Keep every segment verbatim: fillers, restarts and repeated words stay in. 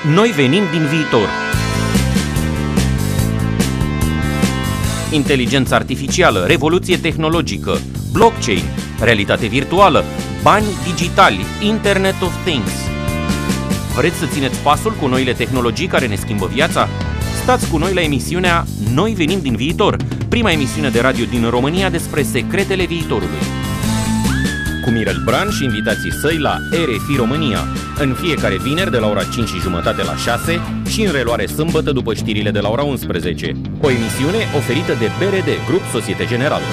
Noi venim din viitor. Inteligență artificială, revoluție tehnologică, blockchain, realitate virtuală, bani digitali, Internet of Things. Vreți să țineți pasul cu noile tehnologii care ne schimbă viața? Stați cu noi la emisiunea Noi venim din viitor, prima emisiune de radio din România despre secretele viitorului. Cu Mirel Bran și invitații săi la R F I România, în fiecare vineri de la ora cinci și jumătate la șase și în reluare sâmbătă după știrile de la ora unsprezece. O emisiune oferită de B R D, Grup Societe Generală.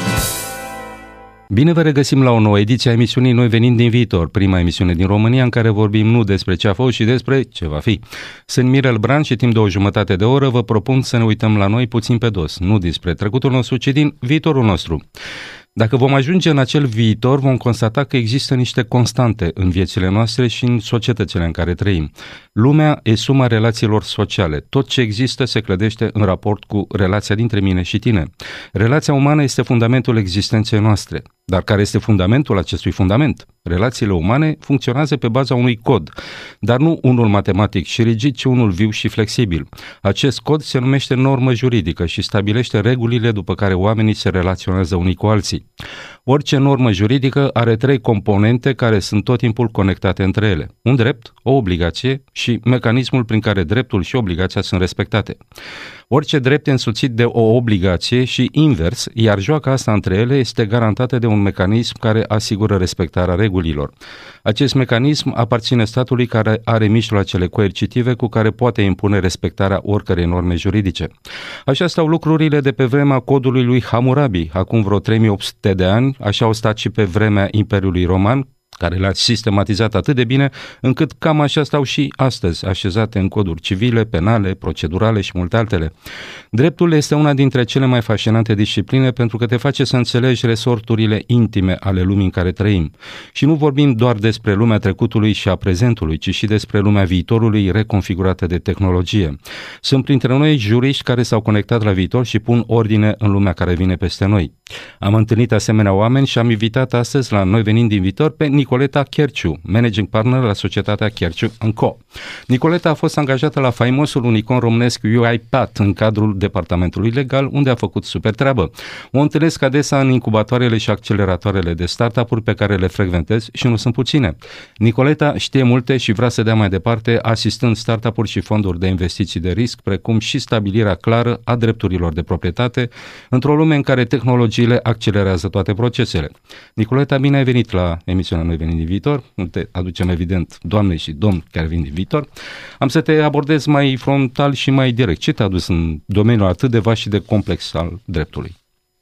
Bine vă regăsim la o nouă ediție a emisiunii Noi venim din viitor, prima emisiune din România în care vorbim nu despre ce a fost și despre ce va fi. Sunt Mirel Bran și timp de o jumătate de oră vă propun să ne uităm la noi puțin pe dos, nu despre trecutul nostru, ci din viitorul nostru. Dacă vom ajunge în acel viitor, vom constata că există niște constante în viețile noastre și în societățile în care trăim. Lumea e suma relațiilor sociale. Tot ce există se clădește în raport cu relația dintre mine și tine. Relația umană este fundamentul existenței noastre. Dar care este fundamentul acestui fundament? Relațiile umane funcționează pe baza unui cod, dar nu unul matematic și rigid, ci unul viu și flexibil. Acest cod se numește normă juridică și stabilește regulile după care oamenii se relaționează unii cu alții. Orice normă juridică are trei componente care sunt tot timpul conectate între ele. Un drept, o obligație și mecanismul prin care dreptul și obligația sunt respectate. Orice drept e însoțit de o obligație și invers, iar joaca asta între ele este garantată de un mecanism care asigură respectarea regulilor. Acest mecanism aparține statului care are mijloacele coercitive cu care poate impune respectarea oricărei norme juridice. Așa stau lucrurile de pe vremea codului lui Hammurabi, acum vreo trei mii opt sute de ani, așa au stat și pe vremea Imperiului Roman, care le-a sistematizat atât de bine, încât cam așa stau și astăzi, așezate în coduri civile, penale, procedurale și multe altele. Dreptul este una dintre cele mai fascinante discipline pentru că te face să înțelegi resorturile intime ale lumii în care trăim. Și nu vorbim doar despre lumea trecutului și a prezentului, ci și despre lumea viitorului reconfigurată de tehnologie. Sunt printre noi juriști care s-au conectat la viitor și pun ordine în lumea care vine peste noi. Am întâlnit asemenea oameni și am invitat astăzi la Noi venim din viitor pe Nicoleta Cherciu, managing partner la societatea Cherciu and Co. Nicoleta a fost angajată la faimosul unicon românesc UiPath în cadrul departamentului legal, unde a făcut super treabă. O întâlnesc adesea în incubatoarele și acceleratoarele de startup-uri pe care le frecventez și nu sunt puține. Nicoleta știe multe și vrea să dea mai departe, asistând startup-uri și fonduri de investiții de risc, precum și stabilirea clară a drepturilor de proprietate, într-o lume în care tehnologiile accelerează toate procesele. Nicoleta, bine ai venit la emisiunea Noi venim din viitor, te aducem evident doamne și domn care vin din viitor. Am să te abordez mai frontal și mai direct. Ce te-a adus în domeniul atât de vast și de complex al dreptului?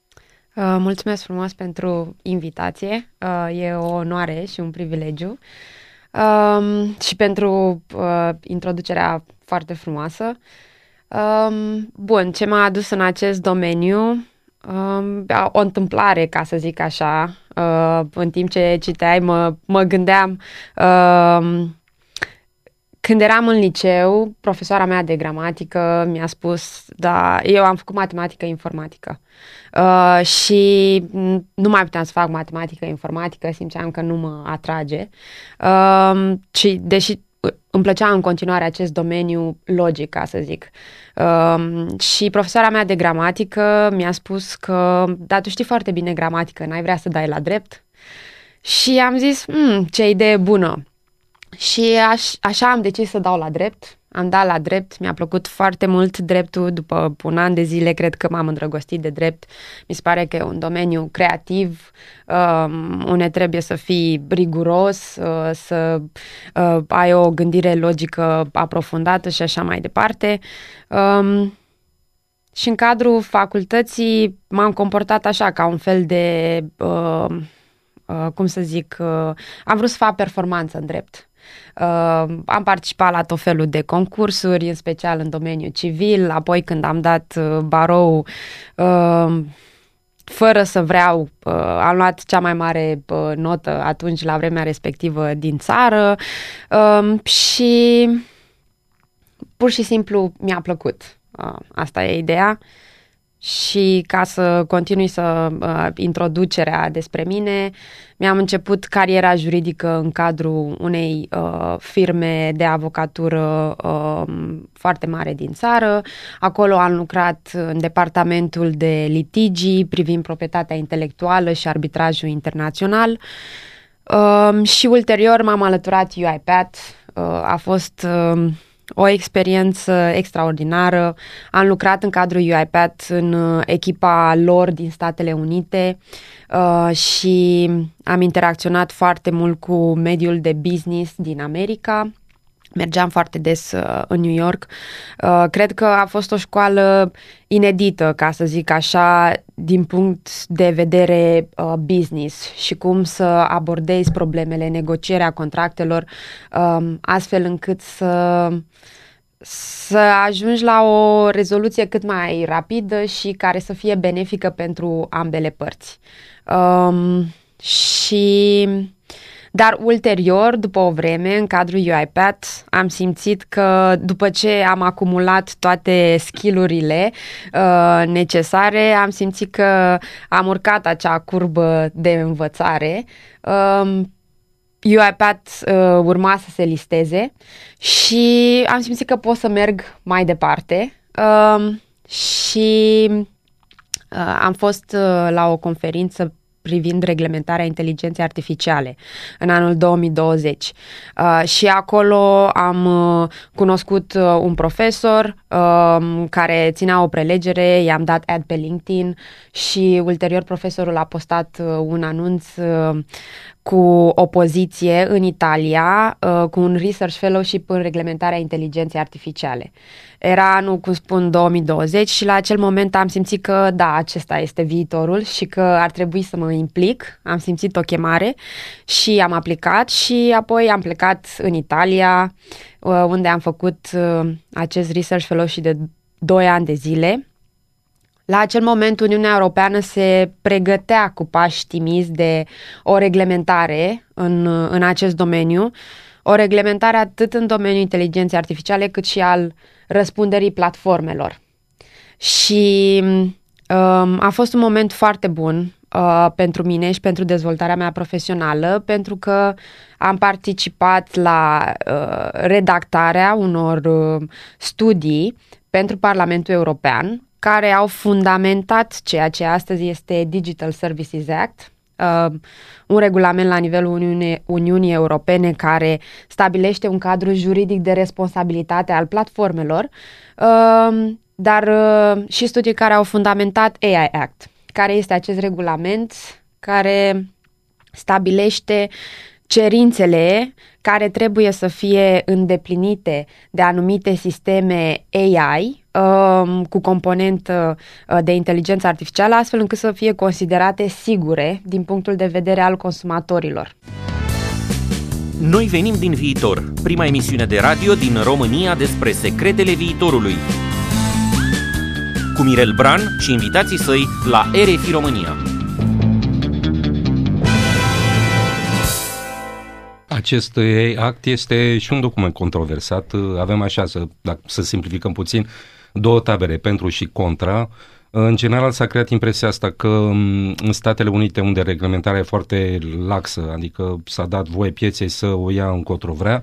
Uh, mulțumesc frumos pentru invitație. Uh, e o onoare și un privilegiu. Uh, și pentru uh, introducerea foarte frumoasă. Uh, bun, ce m-a adus în acest domeniu? Uh, o întâmplare, ca să zic așa. Uh, în timp ce citeai, mă, mă gândeam, uh, când eram în liceu, profesoara mea de gramatică mi-a spus, da, eu am făcut matematică informatică uh, și nu mai puteam să fac matematică informatică, simțeam că nu mă atrage, uh, și deși îmi plăcea în continuare acest domeniu logic, ca să zic. Uh, și profesoara mea de gramatică mi-a spus că, da, tu știi foarte bine gramatică, n-ai vrea să dai la drept? Și am zis, ce idee bună. Și aș, așa am decis să dau la drept. Am dat la drept, mi-a plăcut foarte mult dreptul, după un an de zile cred că m-am îndrăgostit de drept. Mi se pare că e un domeniu creativ, um, unde trebuie să fii riguros, uh, să uh, ai o gândire logică aprofundată și așa mai departe. Um, și în cadrul facultății m-am comportat așa, ca un fel de, uh, uh, cum să zic, uh, am vrut să fac performanță în drept. Uh, am participat la tot felul de concursuri, în special în domeniul civil, apoi când am dat uh, barou, uh, fără să vreau, uh, am luat cea mai mare uh, notă atunci la vremea respectivă din țară uh, și pur și simplu mi-a plăcut. Uh, asta e ideea. și ca să continui să uh, introducerea despre mine, mi-am început cariera juridică în cadrul unei uh, firme de avocatură uh, foarte mare din țară. Acolo am lucrat în departamentul de litigii privind proprietatea intelectuală și arbitrajul internațional. Uh, și ulterior m-am alăturat UiPath. Uh, a fost uh, o experiență extraordinară. Am lucrat în cadrul UiPath în echipa lor din Statele Unite uh, și am interacționat foarte mult cu mediul de business din America. Mergeam foarte des uh, în New York. Uh, cred că a fost o școală inedită, ca să zic așa, din punct de vedere uh, business și cum să abordezi problemele, negocierea contractelor, uh, astfel încât să, să ajungi la o rezoluție cât mai rapidă și care să fie benefică pentru ambele părți. Um, și... Dar ulterior, după o vreme, în cadrul UiPath, am simțit că după ce am acumulat toate skill-urile uh, necesare, am simțit că am urcat acea curbă de învățare. Uh, UiPath uh, urma să se listeze și am simțit că pot să merg mai departe. Uh, și uh, am fost uh, la o conferință privind reglementarea inteligenței artificiale în anul două mii douăzeci. Uh, și acolo am uh, cunoscut uh, un profesor uh, care ținea o prelegere, i-am dat ad pe LinkedIn și ulterior profesorul a postat uh, un anunț uh, cu o poziție în Italia, uh, cu un research fellowship în reglementarea inteligenței artificiale. Era anul, cum spun, două mii douăzeci și la acel moment am simțit că da, acesta este viitorul și că ar trebui să mă implic. Am simțit o chemare și am aplicat și apoi am plecat în Italia, uh, unde am făcut uh, acest research fellowship de doi ani de zile. La acel moment Uniunea Europeană se pregătea cu pași timizi de o reglementare în, în acest domeniu, o reglementare atât în domeniul inteligenței artificiale cât și al răspunderii platformelor. Și um, a fost un moment foarte bun uh, pentru mine și pentru dezvoltarea mea profesională, pentru că am participat la uh, redactarea unor uh, studii pentru Parlamentul European, care au fundamentat ceea ce astăzi este Digital Services Act, uh, un regulament la nivelul Uniune, Uniunii Europene care stabilește un cadru juridic de responsabilitate al platformelor, uh, dar uh, și studii care au fundamentat A I Act, care este acest regulament care stabilește cerințele care trebuie să fie îndeplinite de anumite sisteme A I uh, cu componentă uh, de inteligență artificială, astfel încât să fie considerate sigure din punctul de vedere al consumatorilor. Noi venim din viitor, prima emisiune de radio din România despre secretele viitorului. Cu Mirel Bran și invitații săi la R F I România. Acest act este și un document controversat. Avem așa, să, dacă, să simplificăm puțin, două tabere, pentru și contra. În general s-a creat impresia asta că în Statele Unite, unde reglementarea e foarte laxă, adică s-a dat voie pieței să o ia încotro vrea,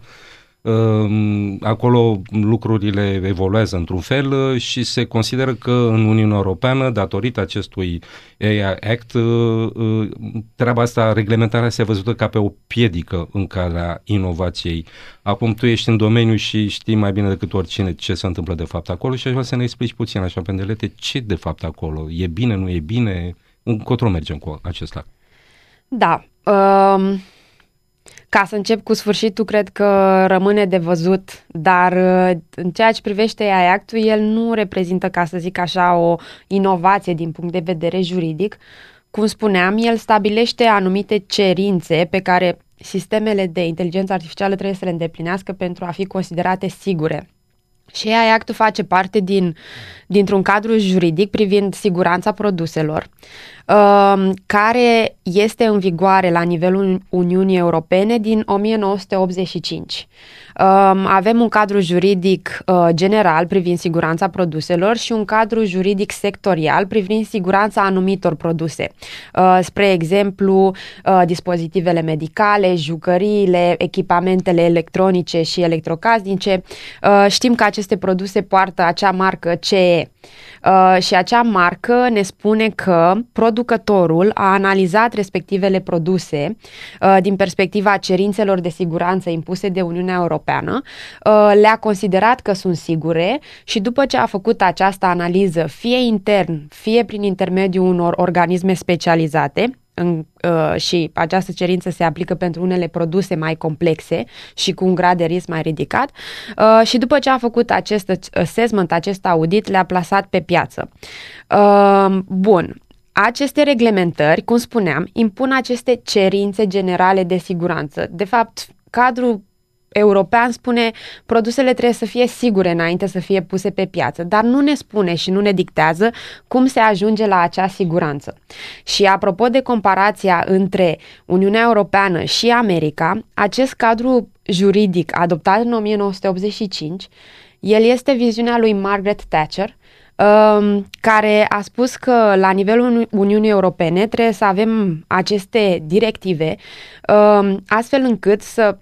acolo lucrurile evoluează într-un fel și se consideră că în Uniunea Europeană, datorită acestui A I Act, treaba asta, reglementarea se văzută ca pe o piedică în calea inovației. Acum tu ești în domeniu și știi mai bine decât oricine ce se întâmplă de fapt acolo și aș vrea să ne explici puțin așa pe îndelete ce de fapt acolo. E bine, nu e bine? Încotro mergem cu acest act? Da, um... Ca să încep cu sfârșitul, cred că rămâne de văzut, dar în ceea ce privește A I Act-ul, el nu reprezintă, ca să zic așa, o inovație din punct de vedere juridic. Cum spuneam, el stabilește anumite cerințe pe care sistemele de inteligență artificială trebuie să le îndeplinească pentru a fi considerate sigure. Și A I Act-ul face parte din, dintr-un cadru juridic privind siguranța produselor, care este în vigoare la nivelul Uniunii Europene din o mie nouă sute optzeci și cinci. Avem un cadru juridic general privind siguranța produselor și un cadru juridic sectorial privind siguranța anumitor produse. Spre exemplu, dispozitivele medicale, jucăriile, echipamentele electronice și electrocasnice. Știm că aceste produse poartă acea marcă C E. Uh, și acea marcă ne spune că producătorul a analizat respectivele produse uh, din perspectiva cerințelor de siguranță impuse de Uniunea Europeană, uh, le-a considerat că sunt sigure și după ce a făcut această analiză, fie intern, fie prin intermediul unor organisme specializate, În, uh, și această cerință se aplică pentru unele produse mai complexe și cu un grad de risc mai ridicat, uh, și după ce a făcut acest assessment, acest audit, le-a plasat pe piață. Uh, bun. Aceste reglementări, cum spuneam, impun aceste cerințe generale de siguranță. De fapt, cadrul european spune produsele trebuie să fie sigure înainte să fie puse pe piață, dar nu ne spune și nu ne dictează cum se ajunge la acea siguranță. Și apropo de comparația între Uniunea Europeană și America, acest cadru juridic adoptat în o mie nouă sute optzeci și cinci, el este viziunea lui Margaret Thatcher, um, care a spus că la nivelul Uniunii Europene trebuie să avem aceste directive um, astfel încât să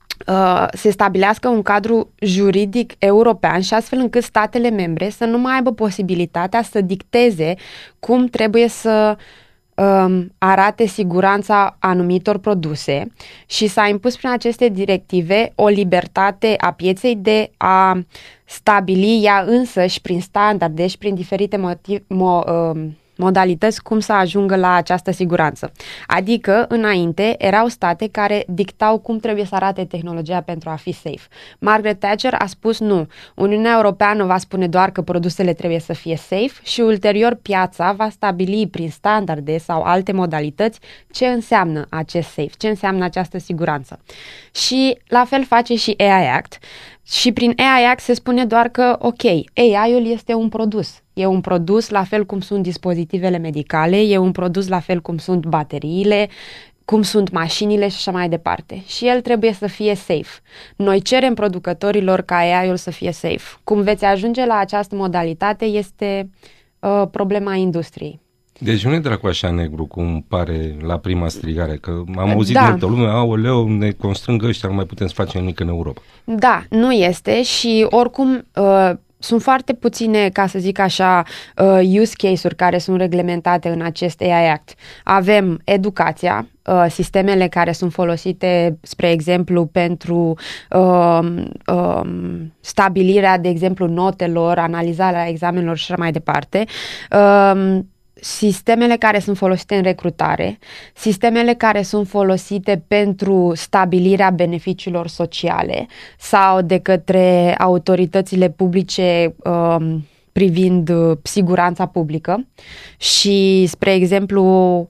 se stabilească un cadru juridic european și astfel încât statele membre să nu mai aibă posibilitatea să dicteze cum trebuie să um, arate siguranța anumitor produse și s-a impus prin aceste directive o libertate a pieței de a stabili ea însăși prin standarde și prin diferite motiv, mo, um, modalități cum să ajungă la această siguranță. Adică, înainte, erau state care dictau cum trebuie să arate tehnologia pentru a fi safe. Margaret Thatcher a spus nu. Uniunea Europeană va spune doar că produsele trebuie să fie safe și ulterior piața va stabili prin standarde sau alte modalități ce înseamnă acest safe, ce înseamnă această siguranță. Și la fel face și A I Act. Și prin A I Act se spune doar că, ok, A I-ul este un produs. E un produs la fel cum sunt dispozitivele medicale, e un produs la fel cum sunt bateriile, cum sunt mașinile și așa mai departe. Și el trebuie să fie safe. Noi cerem producătorilor ca A I-ul să fie safe. Cum veți ajunge la această modalitate este uh, problema industriei. Deci nu e dracu așa negru cum pare la prima strigare, că am auzit da. multă lume, aoleu, ne constrâng ăștia, nu mai putem să facem nimic în Europa. Da, nu este și oricum uh, sunt foarte puține, ca să zic așa, uh, use case-uri care sunt reglementate în acest A I Act. Avem educația, uh, sistemele care sunt folosite, spre exemplu, pentru uh, uh, stabilirea, de exemplu, notelor, analizarea examenelor și așa mai departe. Uh, Sistemele care sunt folosite în recrutare, sistemele care sunt folosite pentru stabilirea beneficiilor sociale sau de către autoritățile publice um, privind uh, siguranța publică și, spre exemplu,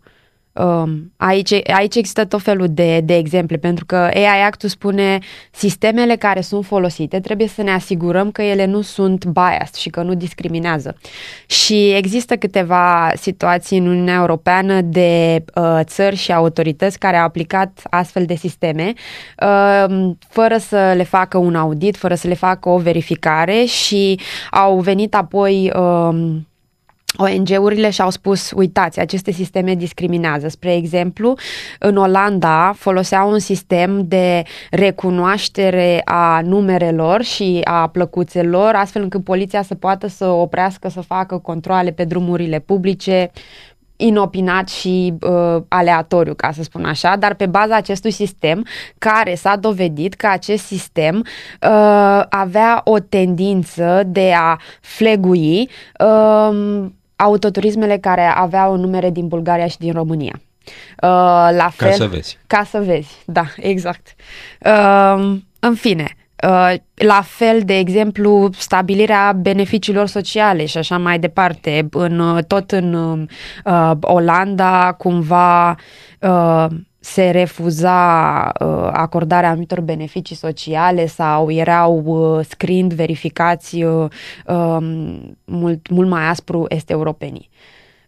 Um, aici, aici există tot felul de, de exemple, pentru că A I Act-ul spune sistemele care sunt folosite trebuie să ne asigurăm că ele nu sunt biased și că nu discriminează. Și există câteva situații în Uniunea Europeană de uh, țări și autorități care au aplicat astfel de sisteme uh, fără să le facă un audit, fără să le facă o verificare și au venit apoi uh, O N G-urile și-au spus, uitați, aceste sisteme discriminează. Spre exemplu, în Olanda foloseau un sistem de recunoaștere a numerelor și a plăcuțelor, astfel încât poliția să poată să oprească, să facă controale pe drumurile publice, inopinat și uh, aleatoriu, ca să spun așa, dar pe baza acestui sistem, care s-a dovedit că acest sistem uh, avea o tendință de a flegui uh, autoturismele care aveau numere din Bulgaria și din România. Uh, la fel, ca să vezi. Ca să vezi, da, exact. Uh, în fine, Uh, la fel, de exemplu, stabilirea beneficiilor sociale și așa mai departe. În, tot în uh, Olanda, cumva, uh, se refuza uh, acordarea anumitor beneficii sociale sau erau uh, screened, verificați uh, uh, mult, mult mai aspru est europenii.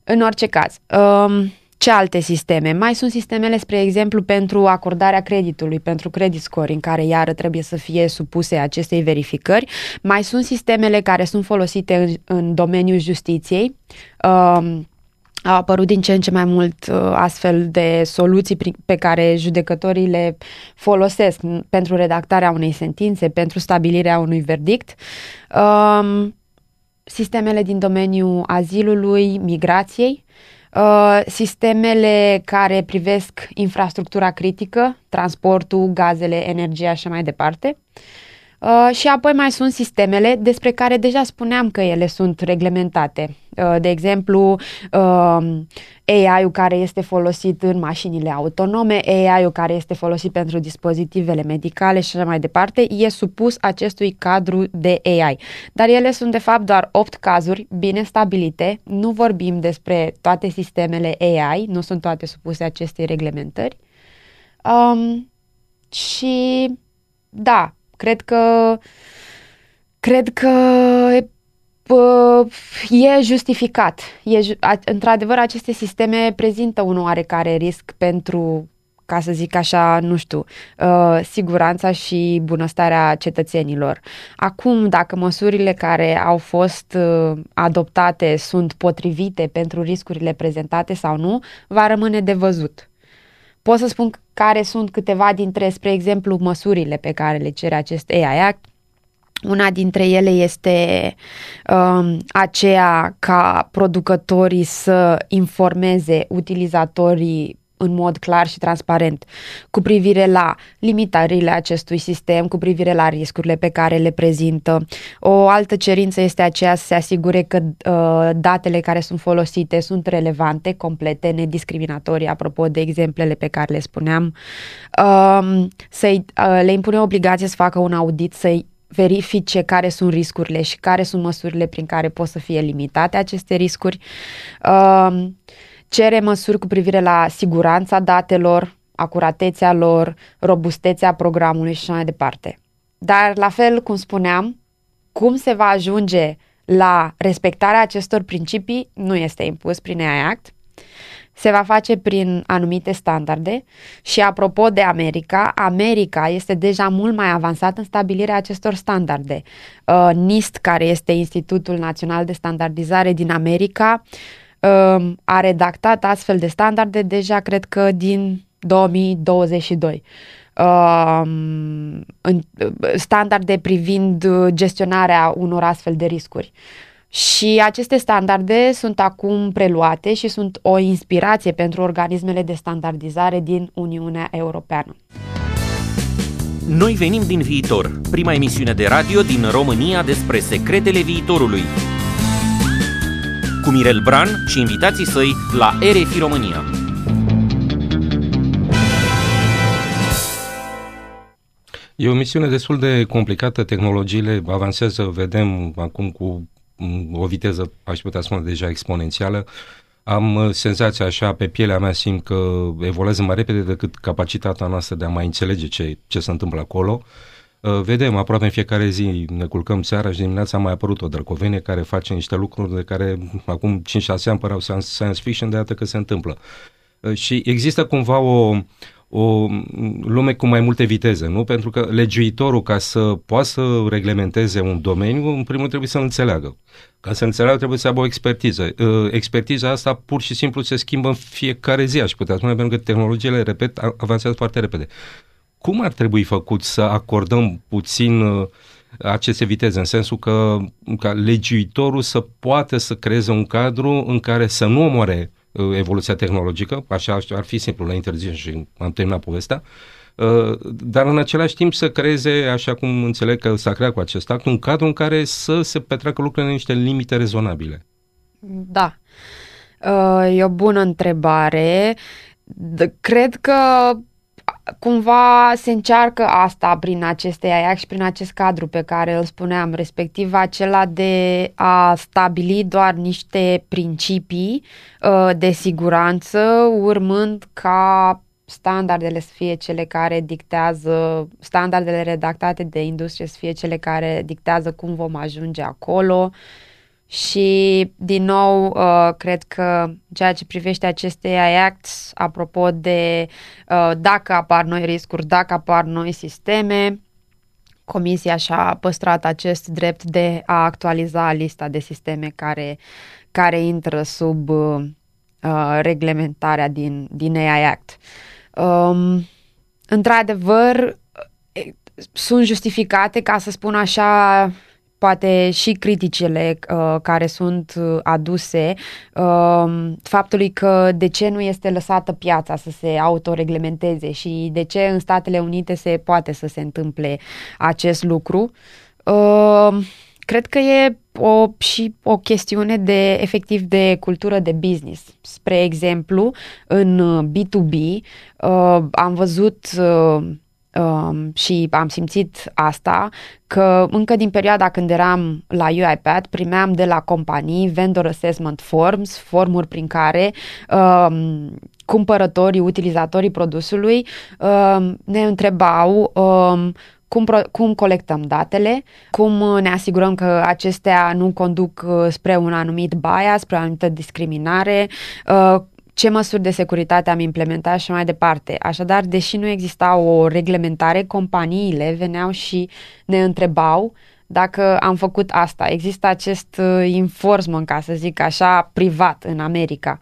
În orice caz, um, ce alte sisteme? Mai sunt sistemele, spre exemplu, pentru acordarea creditului, pentru credit scoring, care iară trebuie să fie supuse acestei verificări. Mai sunt sistemele care sunt folosite în, în domeniul justiției. Um, Au apărut din ce în ce mai mult uh, astfel de soluții pe care judecătorii le folosesc pentru redactarea unei sentințe, pentru stabilirea unui verdict. Um, sistemele din domeniul azilului, migrației, uh, sistemele care privesc infrastructura critică, transportul, gazele, energia și așa mai departe. Uh, și apoi mai sunt sistemele despre care deja spuneam că ele sunt reglementate. Uh, de exemplu, uh, A I-ul care este folosit în mașinile autonome, A I-ul care este folosit pentru dispozitivele medicale și așa mai departe, e supus acestui cadru de A I. Dar ele sunt de fapt doar opt cazuri bine stabilite, nu vorbim despre toate sistemele A I, nu sunt toate supuse acestei reglementări. Um, și da, Cred că, cred că e justificat. E, într-adevăr, aceste sisteme prezintă un oarecare risc pentru, ca să zic așa, nu știu, siguranța și bunăstarea cetățenilor. Acum, dacă măsurile care au fost adoptate sunt potrivite pentru riscurile prezentate sau nu, va rămâne de văzut. Pot să spun care sunt câteva dintre, spre exemplu, măsurile pe care le cere acest A I Act. Una dintre ele este um, aceea ca producătorii să informeze utilizatorii în mod clar și transparent cu privire la limitările acestui sistem, cu privire la riscurile pe care le prezintă. O altă cerință este aceea să se asigure că uh, datele care sunt folosite sunt relevante, complete, nediscriminatorii, apropo de exemplele pe care le spuneam. Uh, să-i, uh, le impune obligație să facă un audit, să-i verifice care sunt riscurile și care sunt măsurile prin care pot să fie limitate aceste riscuri. Uh, Cere măsuri cu privire la siguranța datelor, acuratețea lor, robustețea programului și așa mai departe. Dar, la fel cum spuneam, cum se va ajunge la respectarea acestor principii nu este impus prin A I Act. Se va face prin anumite standarde și, apropo de America, America este deja mult mai avansată în stabilirea acestor standarde. Uh, NIST, care este Institutul Național de Standardizare din America, a redactat astfel de standarde deja, cred că, din două mii douăzeci și doi. Standarde privind gestionarea unor astfel de riscuri. Și aceste standarde sunt acum preluate și sunt o inspirație pentru organismele de standardizare din Uniunea Europeană. Noi venim din viitor, prima emisiune de radio din România despre secretele viitorului, cu Mirel Bran și invitații săi la R F I România. E o misiune destul de complicată, tehnologiile avansează, vedem acum cu o viteză, aș putea spune, deja exponențială. Am senzația așa, pe pielea mea simt că evoluează mai repede decât capacitatea noastră de a mai înțelege ce, ce se întâmplă acolo. Vedem, aproape în fiecare zi ne culcăm seara și dimineața a mai apărut o drăcovenie care face niște lucruri de care acum cinci șase ani păreau science fiction, de dată că se întâmplă. Și există cumva o, o lume cu mai multe viteze, nu? Pentru că legiuitorul, ca să poată să reglementeze un domeniu, în primul trebuie să înțeleagă. Ca să înțeleagă trebuie să aibă o expertiză. Expertiza asta pur și simplu se schimbă în fiecare zi, aș putea spune, pentru că tehnologiile, repet, avansează foarte repede. Cum ar trebui făcut să acordăm puțin uh, aceste viteze, în sensul că ca legiuitorul să poată să creeze un cadru în care să nu omoare uh, evoluția tehnologică, așa ar fi simplu, la interzicem și am terminat povestea, uh, dar în același timp să creeze, așa cum înțeleg că s-a creat cu acest act, un cadru în care să se petreacă lucrurile în niște limite rezonabile. Da, uh, e o bună întrebare. Cred că cumva se încearcă asta prin aceste A I Act și prin acest cadru pe care îl spuneam, respectiv acela de a stabili doar niște principii uh, de siguranță, urmând ca standardele să fie cele care dictează, standardele redactate de industrie să fie cele care dictează cum vom ajunge acolo Și, din nou, uh, cred că ceea ce privește aceste A I Acts, apropo de uh, dacă apar noi riscuri, dacă apar noi sisteme, Comisia și-a păstrat acest drept de a actualiza lista de sisteme care, care intră sub uh, reglementarea din, din A I Act. Um, într-adevăr, sunt justificate, ca să spun așa, poate și criticile uh, care sunt aduse uh, faptului că de ce nu este lăsată piața să se autoreglementeze și de ce în Statele Unite se poate să se întâmple acest lucru. Uh, cred că e o, și o chestiune de, efectiv, de cultură de business. Spre exemplu, în B doi B uh, am văzut uh, Um, și am simțit asta, că încă din perioada când eram la UiPath primeam de la companii vendor assessment forms, formuri prin care um, cumpărătorii, utilizatorii produsului um, ne întrebau um, cum, pro- cum colectăm datele, cum ne asigurăm că acestea nu conduc spre un anumit bias, spre o anumită discriminare, uh, ce măsuri de securitate am implementat și mai departe. Așadar, deși nu exista o reglementare, companiile veneau și ne întrebau dacă am făcut asta. Există acest enforcement, ca să zic așa, privat în America.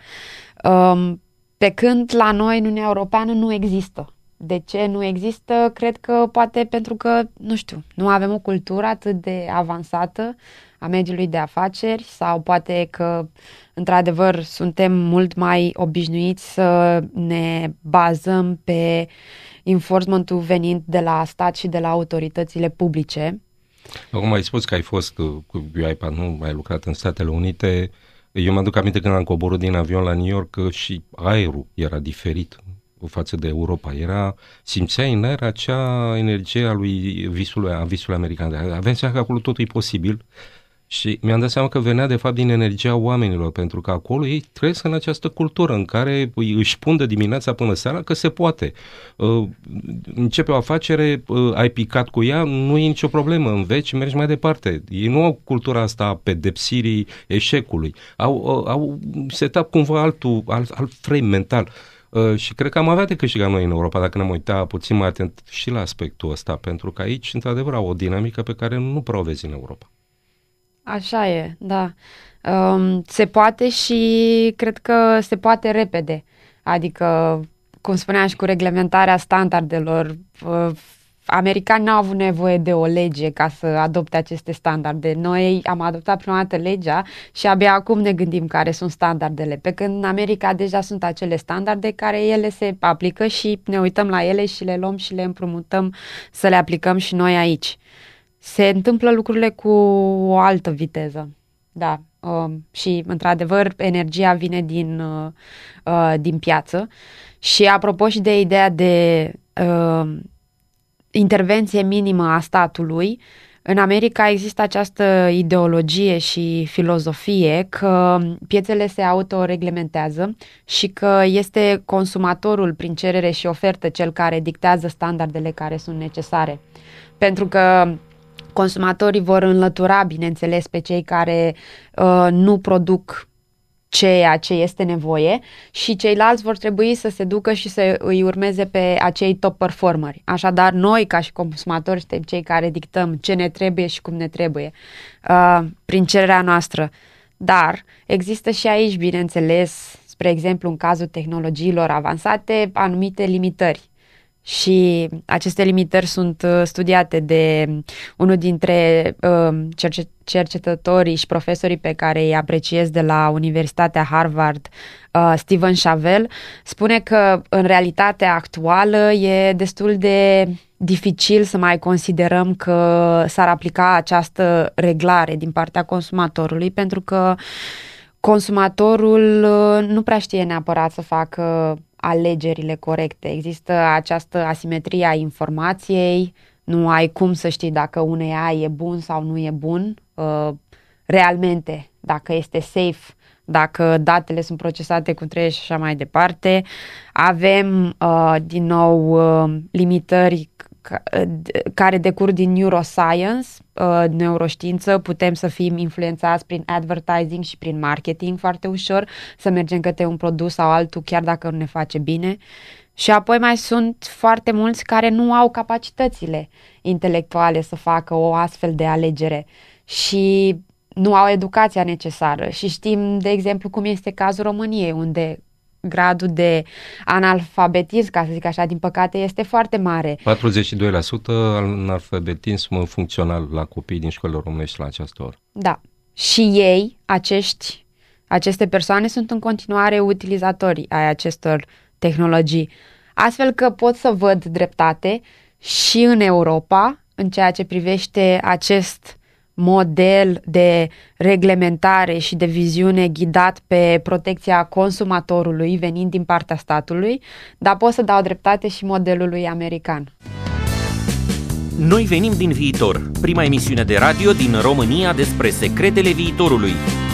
Um, pe când la noi, în Uniunea Europeană, nu există. De ce nu există? Cred că poate pentru că, nu știu, nu avem o cultură atât de avansată a mediului de afaceri sau poate că, într-adevăr, suntem mult mai obișnuiți să ne bazăm pe enforcement-ul venind de la stat și de la autoritățile publice. Acum ai spus că ai fost cu UiPath, nu ai lucrat în Statele Unite. Eu mă aduc aminte când am coborât din avion la New York că și aerul era diferit față de Europa. Era, simțeai în aer acea energie a lui visului, a visului american. Aveam seama că acolo totul e posibil și mi-am dat seama că venea de fapt din energia oamenilor, pentru că acolo ei trăiesc în această cultură în care își pun de dimineața până seara că se poate. Uh, începe o afacere, uh, ai picat cu ea, nu e nicio problemă, înveți, mergi mai departe. Ei nu au cultura asta a pedepsirii eșecului. Au, uh, au setat cumva altul, alt, alt frame mental. Uh, și cred că am avea de câștigat noi în Europa dacă ne-am uitat puțin mai atent și la aspectul ăsta, pentru că aici, într-adevăr, au o dinamică pe care nu prea o vezi în Europa. Așa e, da. Um, se poate și cred că se poate repede. Adică, cum spuneam și cu reglementarea standardelor, uh, americanii n-au avut nevoie de o lege ca să adopte aceste standarde. Noi am adoptat prima dată legea și abia acum ne gândim care sunt standardele. Pe când în America deja sunt acele standarde care ele se aplică și ne uităm la ele și le luăm și le împrumutăm să le aplicăm și noi aici. Se întâmplă lucrurile cu o altă viteză, da, uh, și într-adevăr energia vine din, uh, uh, din piață. Și apropo și de ideea de uh, intervenție minimă a statului, în America există această ideologie și filozofie că piețele se autoreglementează și că este consumatorul prin cerere și ofertă cel care dictează standardele care sunt necesare. Pentru că consumatorii vor înlătura, bineînțeles, pe cei care uh, nu produc ceea ce este nevoie și ceilalți vor trebui să se ducă și să îi urmeze pe acei top performeri. Așadar, noi, ca și consumatori, suntem cei care dictăm ce ne trebuie și cum ne trebuie uh, prin cererea noastră. Dar există și aici, bineînțeles, spre exemplu, în cazul tehnologiilor avansate, anumite limitări. Și aceste limitări sunt uh, studiate de unul dintre uh, cerce- cercetătorii și profesorii pe care îi apreciez de la Universitatea Harvard, uh, Steven Chavel. Spune că în realitatea actuală e destul de dificil să mai considerăm că s-ar aplica această reglare din partea consumatorului, pentru că consumatorul uh, nu prea știe neapărat să facă alegerile corecte. Există această asimetrie a informației, nu ai cum să știi dacă un A I e bun sau nu e bun, uh, realmente, dacă este safe, dacă datele sunt procesate cum trebuie și așa mai departe. Avem, uh, din nou, uh, limitări care decurg din neuroscience, uh, neuroștiință, putem să fim influențați prin advertising și prin marketing foarte ușor, să mergem către un produs sau altul chiar dacă nu ne face bine. Și apoi mai sunt foarte mulți care nu au capacitățile intelectuale să facă o astfel de alegere și nu au educația necesară. Și știm, de exemplu, cum este cazul României, unde gradul de analfabetism, ca să zic așa, din păcate, este foarte mare. patruzeci și doi la sută analfabetism funcțional la copii din școlile românești la această oră. Da. Și ei, acești, aceste persoane, sunt în continuare utilizatori ai acestor tehnologii. Astfel că pot să văd dreptate și în Europa, în ceea ce privește acest model de reglementare și de viziune ghidat pe protecția consumatorului venind din partea statului, dar pot să dau dreptate și modelului american. Noi venim din viitor, prima emisiune de radio din România despre secretele viitorului.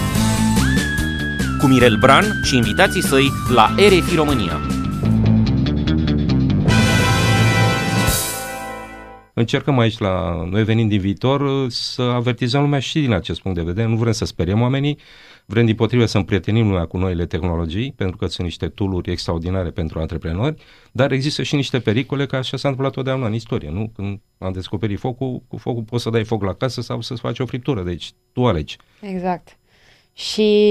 Cu Mirel Bran și invitații săi la R F I România. Încercăm aici la Noi venim din viitor să avertizăm lumea și din acest punct de vedere. Nu vrem să speriem oamenii, vrem dimpotrivă să împrietenim lumea cu noile tehnologii, pentru că sunt niște tool-uri extraordinare pentru antreprenori, dar există și niște pericole, că așa s-a întâmplat totdeauna în istorie, nu? Când am descoperit focul, cu focul poți să dai foc la casă sau să-ți faci o friptură, deci tu alegi. Exact. Și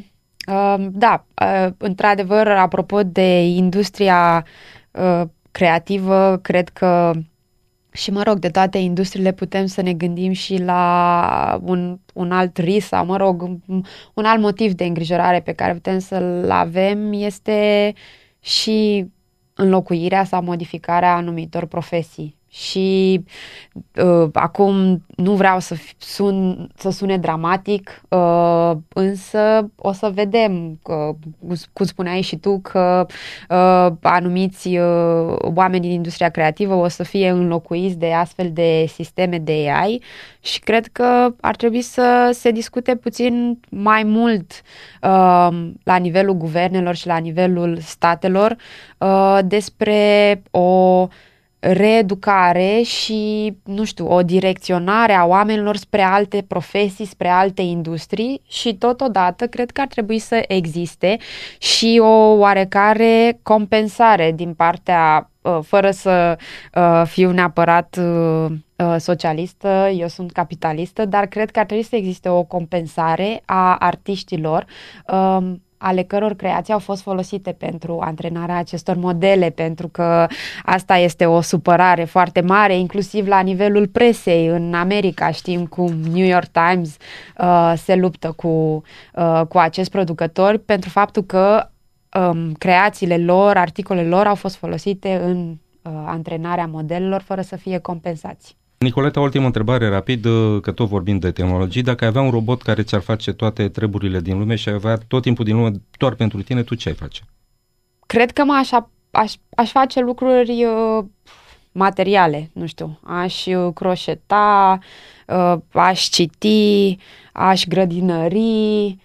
da, într-adevăr, apropo de industria creativă, cred că și, mă rog, de toate industriile putem să ne gândim și la un, un alt risc sau, mă rog, un, un alt motiv de îngrijorare pe care putem să-l avem este și înlocuirea sau modificarea anumitor profesii. Și uh, acum nu vreau să sun, să sune dramatic, uh, însă o să vedem, uh, cum spuneai și tu, că uh, anumiți uh, oameni din industria creativă o să fie înlocuiți de astfel de sisteme de A I și cred că ar trebui să se discute puțin mai mult uh, la nivelul guvernelor și la nivelul statelor uh, despre o reeducare și, nu știu, o direcționare a oamenilor spre alte profesii, spre alte industrii și totodată cred că ar trebui să existe și o oarecare compensare din partea, fără să fiu neapărat socialistă, eu sunt capitalistă, dar cred că ar trebui să existe o compensare a artiștilor ale căror creații au fost folosite pentru antrenarea acestor modele, pentru că asta este o supărare foarte mare, inclusiv la nivelul presei în America. Știm cum New York Times uh, se luptă cu, uh, cu acest producător pentru faptul că um, creațiile lor, articolele lor au fost folosite în uh, antrenarea modelelor fără să fie compensați. Nicoleta, ultimă întrebare rapid, că tot vorbim de tehnologii. Dacă ai avea un robot care ți-ar face toate treburile din lume și ai avea tot timpul din lume doar pentru tine, tu ce ai face? Cred că mă aș, aș, aș face lucruri uh, materiale, nu știu. Aș croșeta, uh, aș citi, aș grădinări,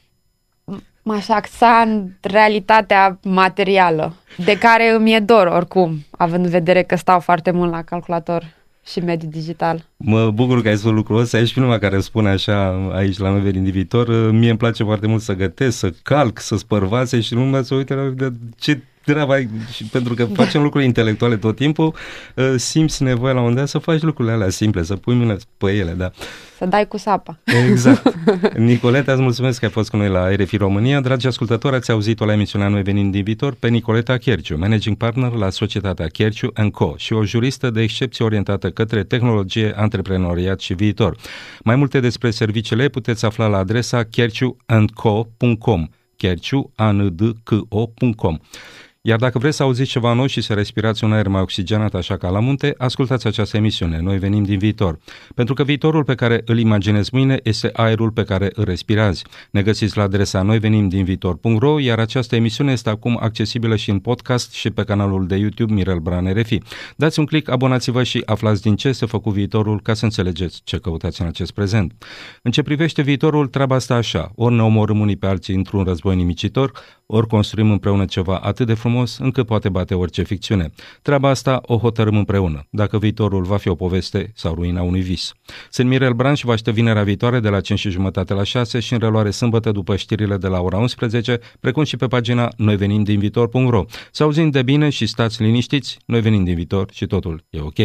m-aș axa în realitatea materială, de care îmi e dor oricum, având în vedere că stau foarte mult la calculator și mediul digital. Mă bucur că ai spus lucrul ăsta, ești prima care spune așa aici la Noi venim din viitor. Mie îmi place foarte mult să gătesc, să calc, să spăr vase și lumea să uite la ce treaba ai, și pentru că facem lucruri intelectuale tot timpul, simți nevoia la un moment dat să faci lucrurile alea simple, să pui mâna pe ele, da. Să dai cu sapa. Exact. Nicoleta, îți mulțumesc că ai fost cu noi la R F I România. Dragi ascultători, ați auzit-o la emisiunea Noi venim din viitor pe Nicoleta Chierciu, managing partner la societatea Chierciu and Co și o juristă de excepție orientată către tehnologie, antreprenoriat și viitor. Mai multe despre serviciile puteți afla la adresa chierciu and co punct com, chierciu and co punct com. Iar dacă vreți să auziți ceva nou și să respirați un aer mai oxigenat așa ca la munte, ascultați această emisiune. Noi venim din viitor. Pentru că viitorul pe care îl imaginezi mâine este aerul pe care îl respirați. Ne găsiți la adresa noi venim din viitor punct ro, iar această emisiune este acum accesibilă și în podcast și pe canalul de YouTube Mirel Bran R F I. Dați un click, abonați-vă și aflați din ce este făcut viitorul ca să înțelegeți ce căutați în acest prezent. În ce privește viitorul, treaba asta așa. Ori ne omorâm unii pe alții într-un război nimicitor, ori construim împreună ceva atât de frumos frumos încât poate bate orice ficțiune. Treaba asta o hotărâm împreună, dacă viitorul va fi o poveste sau ruina unui vis. Sunt Mirel Bran și vă aștept vinerea viitoare de la cinci și jumătate la șase și în reluare sâmbătă după știrile de la ora unsprezece, precum și pe pagina noi venim din viitor punct ro. Să auzim de bine și stați liniștiți, noi venim din viitor și totul e ok.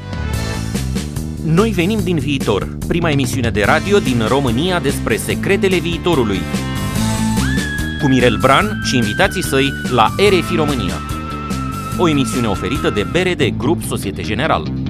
Noi venim din viitor, prima emisiune de radio din România despre secretele viitorului. Cu Mirel Bran și invitații săi la R F I România. O emisiune oferită de B R D Grup Societe Generale.